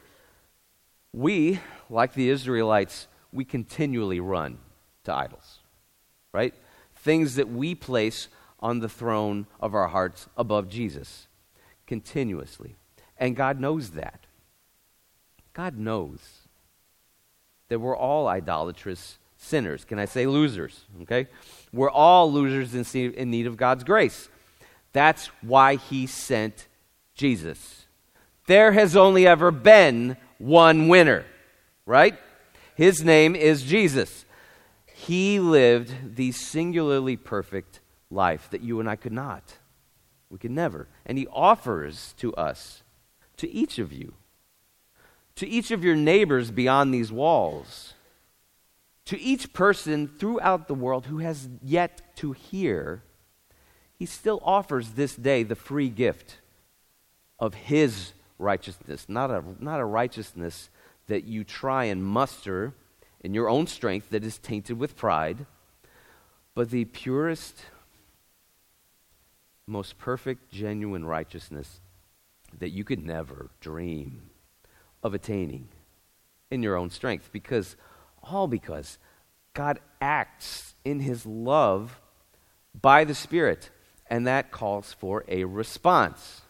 we, like the Israelites, we continually run to idols, right? Things that we place on the throne of our hearts above Jesus, continuously. And God knows that. God knows that we're all idolatrous sinners. Can I say losers? Okay? We're all losers in in need of God's grace. That's why he sent Jesus. There has only ever been one winner, right? His name is Jesus. He lived the singularly perfect life that you and I could not. We could never. And he offers to us, to each of you, to each of your neighbors beyond these walls, to each person throughout the world who has yet to hear, he still offers this day the free gift of his righteousness, not a, not a righteousness that you try and muster in your own strength that is tainted with pride, but the purest, most perfect, genuine righteousness that you could never dream of attaining in your own strength, because all because God acts in his love by the Spirit, and that calls for a response.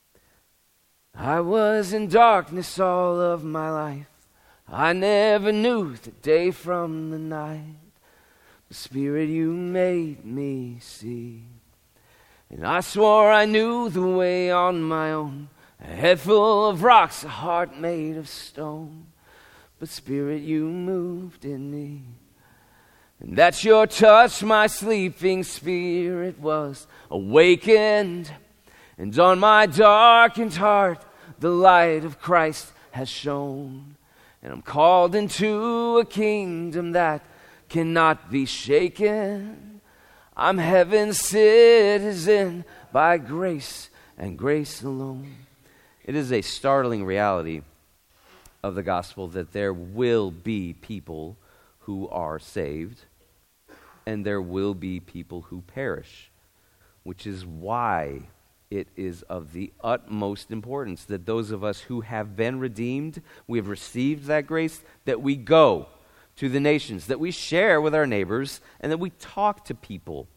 I was in darkness all of my life. I never knew the day from the night. The Spirit, you made me see. And I swore I knew the way on my own. A head full of rocks, a heart made of stone. But Spirit, you moved in me. And that your touch, my sleeping spirit was awakened. And on my darkened heart, the light of Christ has shone. And I'm called into a kingdom that cannot be shaken. I'm heaven's citizen by grace and grace alone. It is a startling reality of the gospel that there will be people who are saved and there will be people who perish, which is why it is of the utmost importance that those of us who have been redeemed, we have received that grace, that we go to the nations, that we share with our neighbors, and that we talk to people.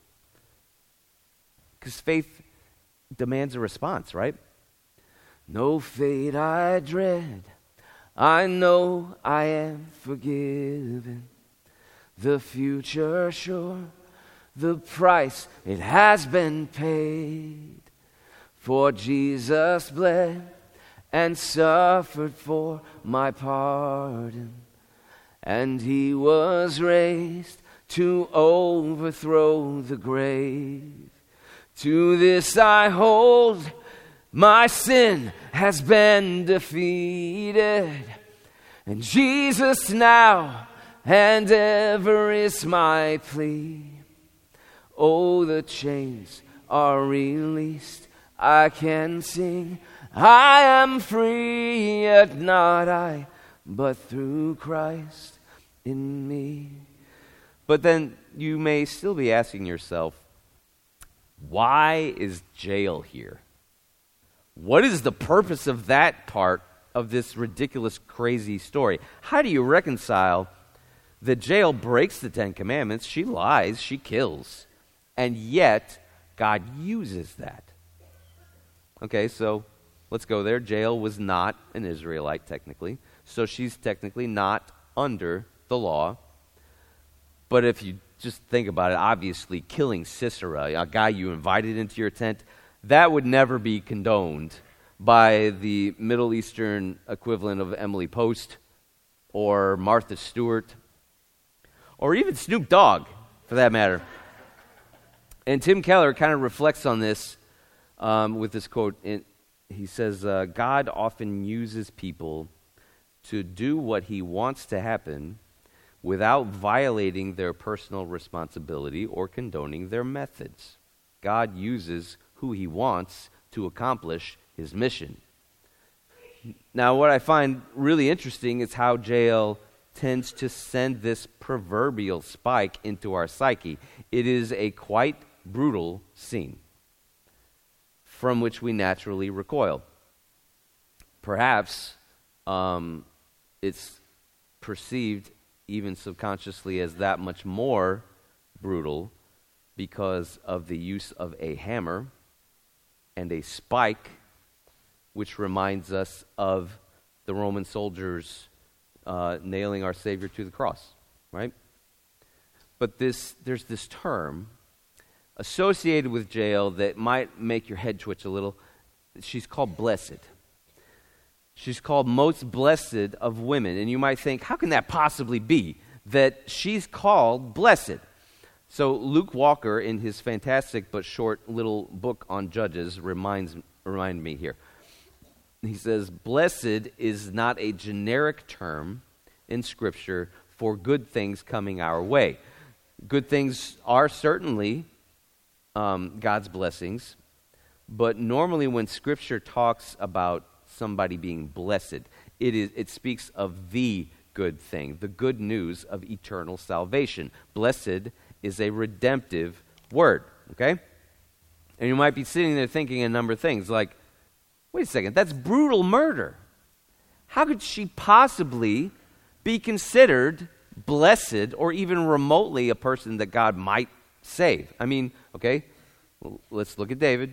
Because faith demands a response, right? No fate I dread, I know I am forgiven. The future sure, the price it has been paid. For Jesus bled and suffered for my pardon, and he was raised to overthrow the grave. To this I hold, my sin has been defeated, and Jesus now and ever is my plea. Oh, the chains are released, I can sing, I am free, yet not I, but through Christ in me. But then you may still be asking yourself, why is Jael here? What is the purpose of that part of this ridiculous, crazy story? How do you reconcile that Jael breaks the Ten Commandments, she lies, she kills, and yet God uses that? Okay, so let's go there. Jael was not an Israelite technically, so she's technically not under the law. But if you just think about it, obviously killing Sisera, a guy you invited into your tent, that would never be condoned by the Middle Eastern equivalent of Emily Post or Martha Stewart or even Snoop Dogg, for that matter. And Tim Keller kind of reflects on this um, with this quote. In, he says, uh, God often uses people to do what he wants to happen without violating their personal responsibility or condoning their methods. God uses who he wants to accomplish his mission. Now, what I find really interesting is how Jael tends to send this proverbial spike into our psyche. It is a quite brutal scene from which we naturally recoil. Perhaps um, it's perceived even subconsciously as that much more brutal because of the use of a hammer and a spike, which reminds us of the Roman soldiers uh, nailing our Savior to the cross, right? But this, there's this term associated with Jael that might make your head twitch a little. She's called blessed. She's called most blessed of women. And you might think, how can that possibly be that she's called blessed? So Luke Walker, in his fantastic but short little book on Judges, reminds remind me here. He says, blessed is not a generic term in Scripture for good things coming our way. Good things are certainly um, God's blessings, but normally when Scripture talks about somebody being blessed, it is it speaks of the good thing, the good news of eternal salvation. Blessed is a redemptive word, okay? And you might be sitting there thinking a number of things like, wait a second, that's brutal murder. How could she possibly be considered blessed or even remotely a person that God might save? I mean, okay, well, let's look at David.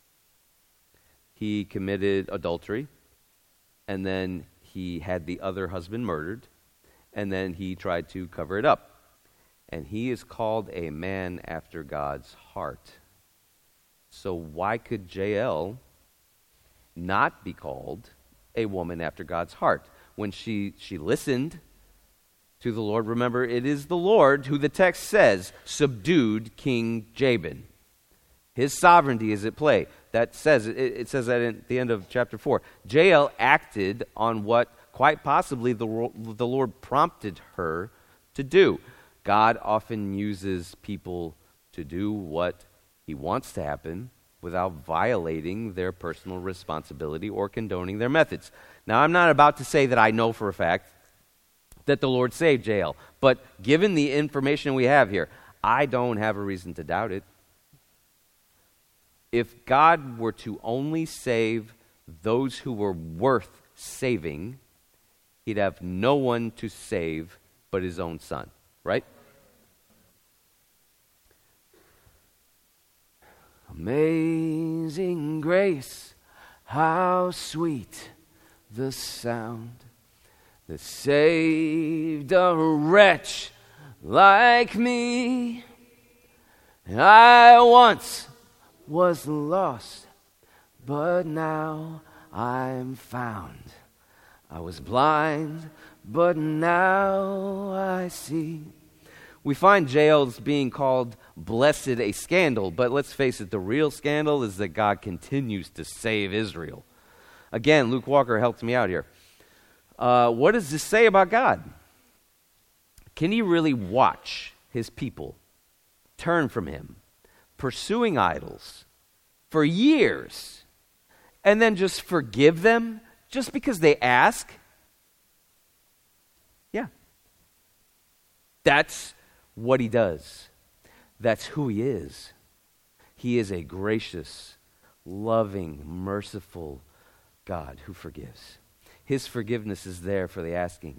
He committed adultery, and then he had the other husband murdered, and then he tried to cover it up. And he is called a man after God's heart. So why could Jael not be called a woman after God's heart? When she, she listened to the Lord, remember, it is the Lord who the text says subdued King Jabin. His sovereignty is at play. That says it, it says that at the end of chapter four. Jael acted on what quite possibly the, the Lord prompted her to do. God often uses people to do what he wants to happen without violating their personal responsibility or condoning their methods. Now, I'm not about to say that I know for a fact that the Lord saved Jael, but given the information we have here, I don't have a reason to doubt it. If God were to only save those who were worth saving, he'd have no one to save but his own son, right? Amazing grace, how sweet the sound that saved a wretch like me. I once was lost, but now I'm found. I was blind, but now I see. We find Jael's being called blessed a scandal, but let's face it, the real scandal is that God continues to save Israel. Again, Luke Walker helped me out here. Uh, what does this say about God? Can he really watch his people turn from him, pursuing idols for years, and then just forgive them just because they ask? Yeah. That's what he does. That's who he is. He is a gracious, loving, merciful God who forgives. His forgiveness is there for the asking.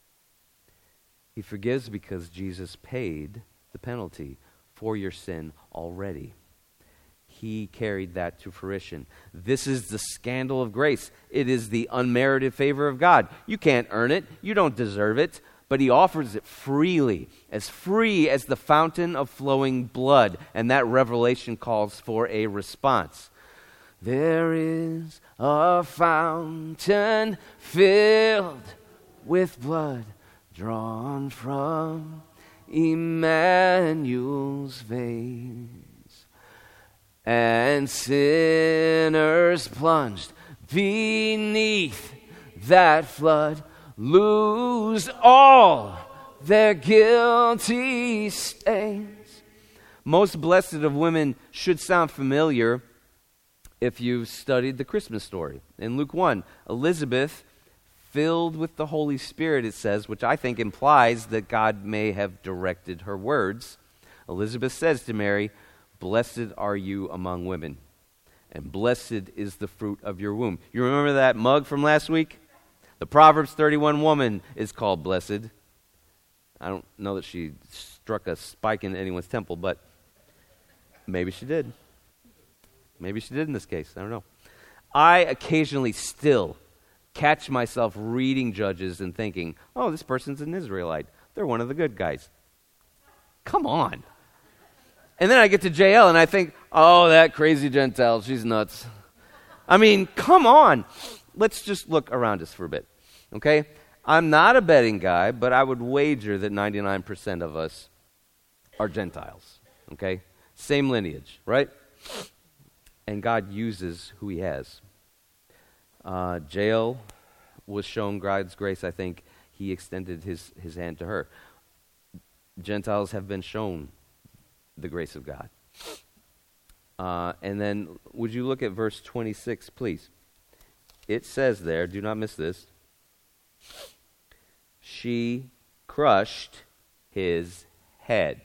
He forgives because Jesus paid the penalty for your sin already. He carried that to fruition. This is the scandal of grace. It is the unmerited favor of God. You can't earn it. You don't deserve it. But he offers it freely, as free as the fountain of flowing blood. And that revelation calls for a response. There is a fountain filled with blood drawn from Emmanuel's veins, and sinners plunged beneath that flood lose all their guilty stains. Most blessed of women should sound familiar if you've studied the Christmas story. In Luke one, Elizabeth, filled with the Holy Spirit, it says, which I think implies that God may have directed her words. Elizabeth says to Mary, "Blessed are you among women, and blessed is the fruit of your womb." You remember that mug from last week? The Proverbs thirty-one woman is called blessed. I don't know that she struck a spike in anyone's temple, but maybe she did. Maybe she did in this case. I don't know. I occasionally still catch myself reading Judges and thinking, oh, this person's an Israelite. They're one of the good guys. Come on. And then I get to J L and I think, oh, that crazy Gentile, she's nuts. I mean, come on. Let's just look around us for a bit, okay? I'm not a betting guy, but I would wager that ninety-nine percent of us are Gentiles, okay? Same lineage, right? And God uses who he has. Uh, Jael was shown God's grace. I think he extended his, his hand to her. Gentiles have been shown the grace of God. Uh, and then would you look at verse twenty-six, please? It says there, do not miss this, she crushed his head.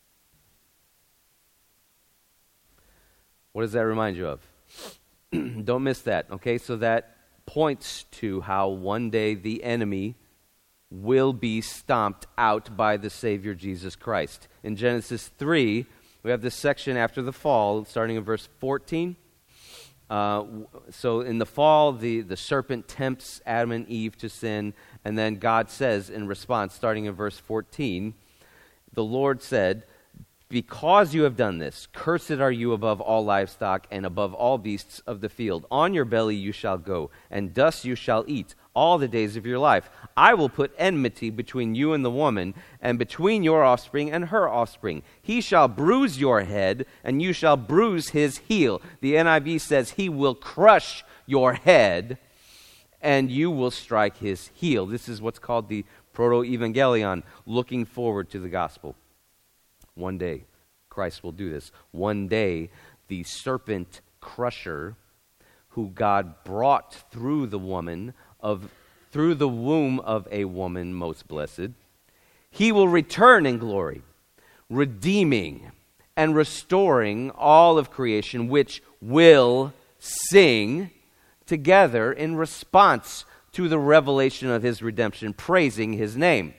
What does that remind you of? Don't miss that, okay? So that points to how one day the enemy will be stomped out by the Savior Jesus Christ. In Genesis three, we have this section after the fall, starting in verse fourteen. Uh, so in the fall, the, the serpent tempts Adam and Eve to sin, and then God says in response, starting in verse fourteen, the Lord said, "Because you have done this, cursed are you above all livestock and above all beasts of the field. On your belly you shall go, and dust you shall eat all the days of your life. I will put enmity between you and the woman, and between your offspring and her offspring. He shall bruise your head, and you shall bruise his heel." The N I V says he will crush your head, and you will strike his heel. This is what's called the proto-evangelion, looking forward to the gospel. One day, Christ will do this. One day, the serpent crusher, who God brought through the woman of through the womb of a woman most blessed, he will return in glory, redeeming and restoring all of creation, which will sing together in response to the revelation of his redemption, praising his name.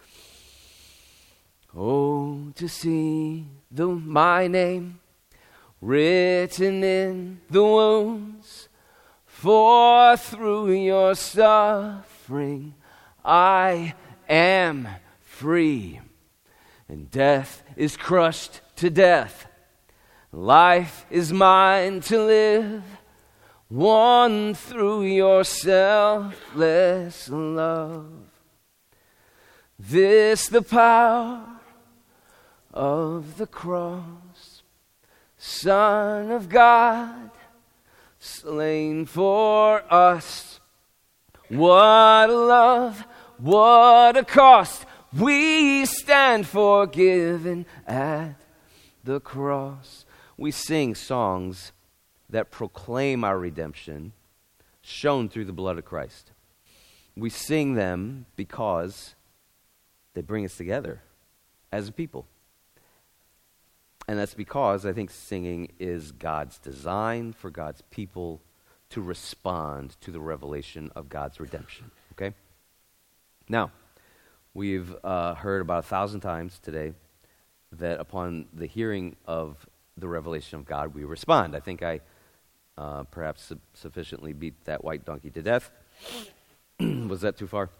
Oh, to see the, my name written in the wounds, for through your suffering I am free, and death is crushed to death. Life is mine to live, won through your selfless love. This the power of the cross, Son of God, slain for us. What a love, what a cost. We stand forgiven at the cross. We sing songs that proclaim our redemption, shown through the blood of Christ. We sing them because they bring us together as a people. And that's because I think singing is God's design for God's people to respond to the revelation of God's redemption. Okay? Now, we've uh, heard about a thousand times today that upon the hearing of the revelation of God, we respond. I think I uh, perhaps su- sufficiently beat that white donkey to death. Was that too far?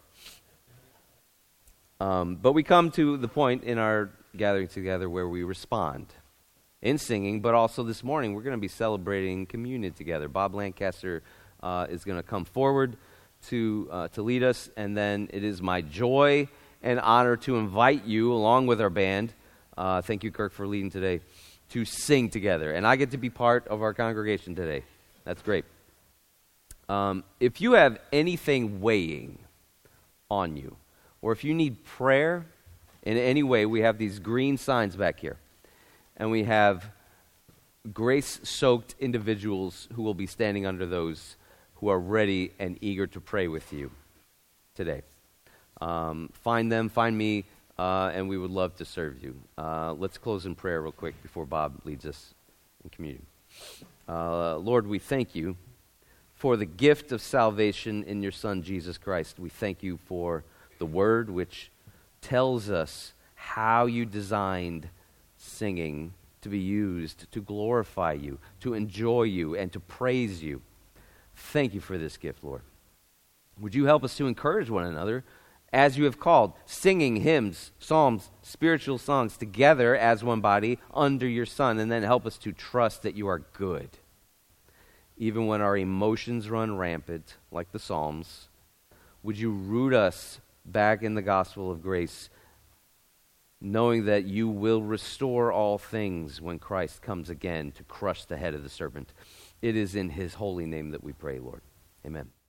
Um, but we come to the point in our gathering together where we respond in singing, but also this morning we're going to be celebrating communion together. Bob Lancaster uh, is going to come forward to uh, to lead us, and then it is my joy and honor to invite you, along with our band, uh, thank you, Kirk, for leading today, to sing together. And I get to be part of our congregation today. That's great. Um, if you have anything weighing on you, or if you need prayer in any way, we have these green signs back here. And we have grace-soaked individuals who will be standing under those who are ready and eager to pray with you today. Um, find them, find me, uh, and we would love to serve you. Uh, let's close in prayer real quick before Bob leads us in communion. Uh, Lord, we thank you for the gift of salvation in your Son, Jesus Christ. We thank you for the Word, which tells us how you designed singing to be used to glorify you, to enjoy you, and to praise you. Thank you for this gift, Lord. Would you help us to encourage one another as you have called, singing hymns, psalms, spiritual songs together as one body under your Son, and then help us to trust that you are good. Even when our emotions run rampant, like the Psalms, would you root us back in the gospel of grace, knowing that you will restore all things when Christ comes again to crush the head of the serpent. It is in his holy name that we pray, Lord. Amen.